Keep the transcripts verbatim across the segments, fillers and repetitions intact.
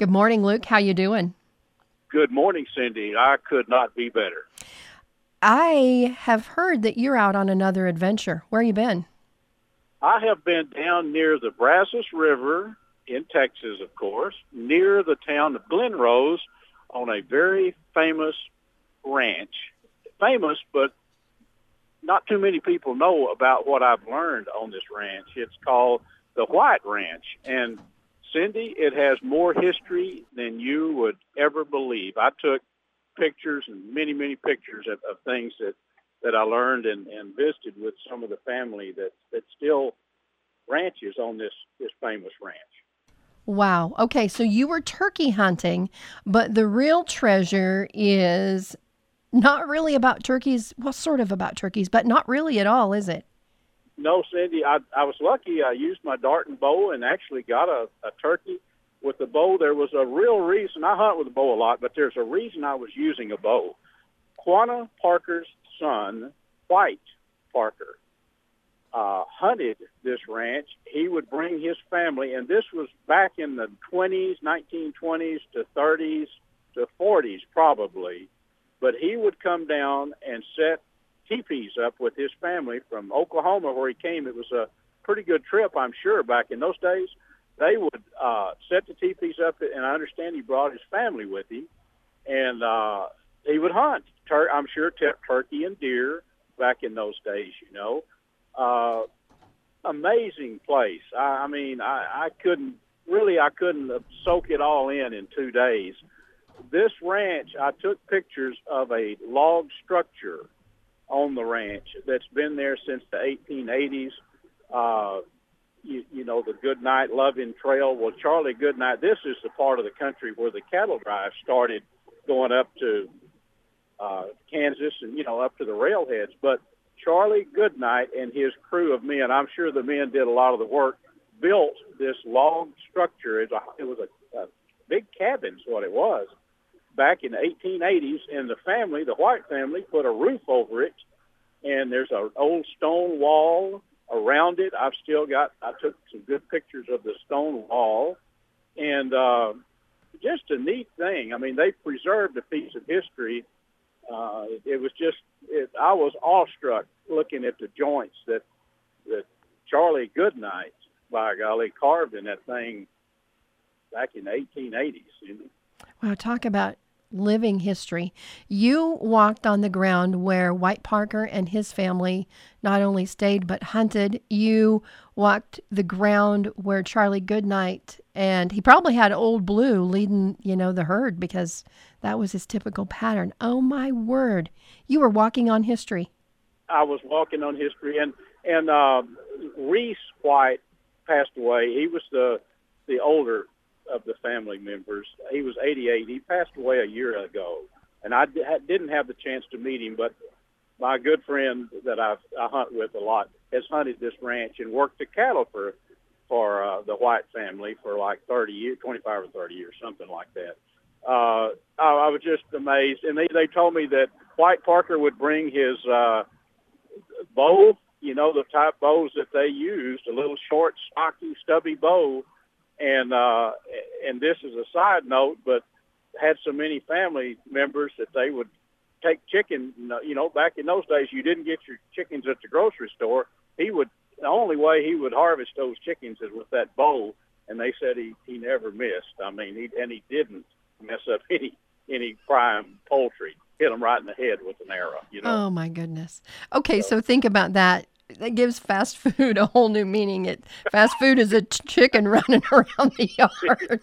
Good morning, Luke. How you doing? Good morning, Cindy. I could not be better. I have heard that you're out on another adventure. Where you been? I have been down near the Brazos River in Texas, of course, near the town of Glen Rose on a very famous ranch. Famous, but not too many people know about what I've learned on this ranch. It's called the White Ranch. And Cindy, it has more history than you would ever believe. I took pictures and many, many pictures of, of things that, that I learned and, and visited with some of the family that, that still ranches on this, this famous ranch. Wow. Okay, so you were turkey hunting, but the real treasure is not really about turkeys. Well, sort of about turkeys, but not really at all, is it? No, Cindy, I, I was lucky. I used my dart and bow and actually got a, a turkey with the bow. There was a real reason. I hunt with a bow a lot, but there's a reason I was using a bow. Quanah Parker's son, White Parker, uh, hunted this ranch. He would bring his family, and this was back in the twenties, nineteen twenties to thirties to forties probably, but he would come down and set teepees up with his family from Oklahoma where he came. It was a pretty good trip, I'm sure, back in those days. They would uh, set the teepees up, and I understand he brought his family with him, and uh, he would hunt. Tur- I'm sure t- turkey and deer back in those days, you know. Uh, amazing place. I, I mean, I, I couldn't, really, I couldn't soak it all in in two days. This ranch, I took pictures of a log structure on the ranch that's been there since the eighteen eighties. Uh, you, you know, the Goodnight Loving Trail. Well, Charlie Goodnight, this is the part of the country where the cattle drive started going up to uh, Kansas and, you know, up to the railheads. But Charlie Goodnight and his crew of men, I'm sure the men did a lot of the work, built this log structure. It was a, it was a, a big cabin is what it was back in the eighteen eighties, and the family, the White family, put a roof over it, and there's an old stone wall around it. I've still got, I took some good pictures of the stone wall, and uh, just a neat thing. I mean, they preserved a piece of history. Uh, it, it was just, it, I was awestruck looking at the joints that, that Charlie Goodnight, by golly, carved in that thing back in the eighteen eighties. You know? Wow, talk about living history. You walked on the ground where White Parker and his family not only stayed but hunted. You walked the ground where Charlie Goodnight, and he probably had Old Blue leading, you know, the herd because that was his typical pattern. Oh my word. You were walking on history. I was walking on history, and and uh, Reese White passed away. He was the the older of the family members. He was eighty-eight. He passed away a year ago, and I d- didn't have the chance to meet him. But my good friend that I've, I hunt with a lot has hunted this ranch and worked the cattle for for uh, the White family for like thirty years, twenty-five or thirty years, something like that. Uh, I, I was just amazed, and they they told me that White Parker would bring his uh, bow, you know, the type bows that they used, a little short, stocky, stubby bow. And uh, and this is a side note, but had so many family members that they would take chicken. You know, back in those days, you didn't get your chickens at the grocery store. He would the only way he would harvest those chickens is with that bow, and they said he he never missed. I mean, he and he didn't mess up any any prime poultry. Hit them right in the head with an arrow. You know. Oh my goodness. Okay, So, so think about that. That gives fast food a whole new meaning. It fast food is a ch- chicken running around the yard.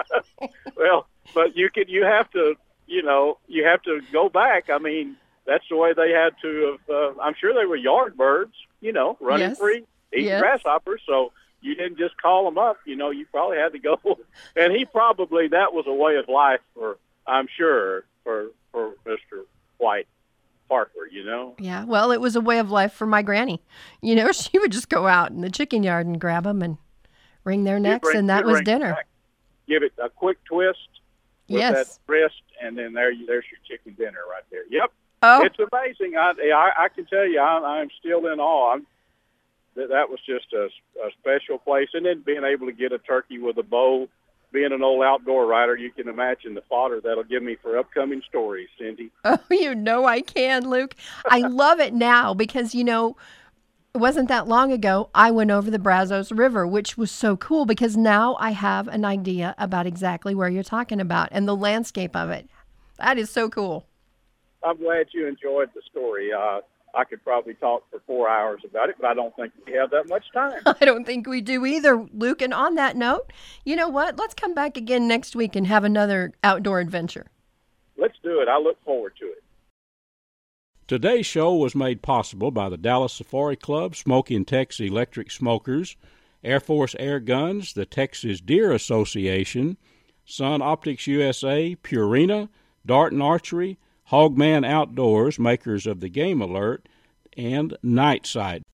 well, but you could you have to you know you have to go back. I mean, that's the way they had to have. Uh, I'm sure they were yard birds, you know, running Yes. free, eating Yes. grasshoppers. So you didn't just call them up. You know, you probably had to go. And he probably that was a way of life for I'm sure for for Mister White Parker. You know. Yeah. Well, it was a way of life for my granny. You know, she would just go out in the chicken yard and grab them and wring their You necks, bring and you that was bring it dinner. back. Give it a quick twist with that Yes. wrist, and then there you there's your chicken dinner right there. Yep. Oh, It's amazing. I, I, I can tell you, I'm, I'm still in awe. I'm, that, that was just a, a special place. And then being able to get a turkey with a bow, being an old outdoor rider, you can imagine the fodder that'll give me for upcoming stories, Cindy. Oh, you know I can, Luke. I love it now because, you know, it wasn't that long ago I went over the Brazos River, which was so cool because now I have an idea about exactly where you're talking about and the landscape of it. That is so cool. I'm glad you enjoyed the story. Uh, I could probably talk for four hours about it, but I don't think we have that much time. I don't think we do either, Luke. And on that note, you know what? Let's come back again next week and have another outdoor adventure. Let's do it. I look forward to it. Today's show was made possible by the Dallas Safari Club, Smoky and Texas Electric Smokers, Air Force Air Guns, the Texas Deer Association, Sun Optics U S A, Purina, Darton Archery, Hogman Outdoors, makers of the Game Alert, and Night Sight.